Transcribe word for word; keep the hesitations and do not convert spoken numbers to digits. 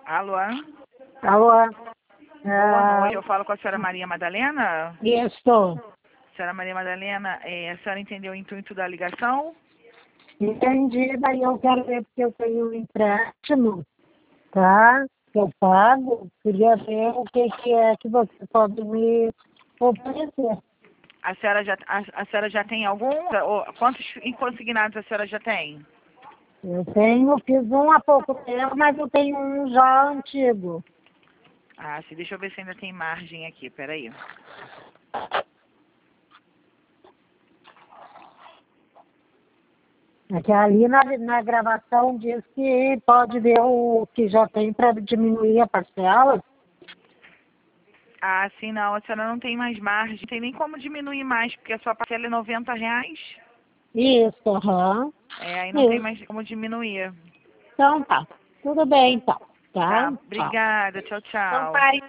Alô? Alô? Boa noite, Ah, eu falo com a senhora Maria Madalena. isso. Senhora Maria Madalena, é, a senhora entendeu o intuito da ligação? Entendi, daí eu quero ver porque eu tenho um empréstimo, tá? Que eu pago. Queria ver o que, que é que você pode me oferecer. A senhora já, a, a senhora já tem algum? Ou, quantos inconsignados a senhora já tem? Eu tenho, fiz um há pouco tempo, mas eu tenho um já antigo. Ah, sim, deixa eu ver se ainda tem margem aqui, peraí. É que ali na, na gravação diz que pode ver o que já tem para diminuir a parcela. Ah, sim, não, a senhora não tem mais margem, não tem nem como diminuir mais, porque a sua parcela é noventa reais. Isso, aham. É, aí não tem Isso. mais como diminuir. Então tá. Tudo bem então. Tá? Tá, Tchau. obrigada, tchau, Então tchau. pare.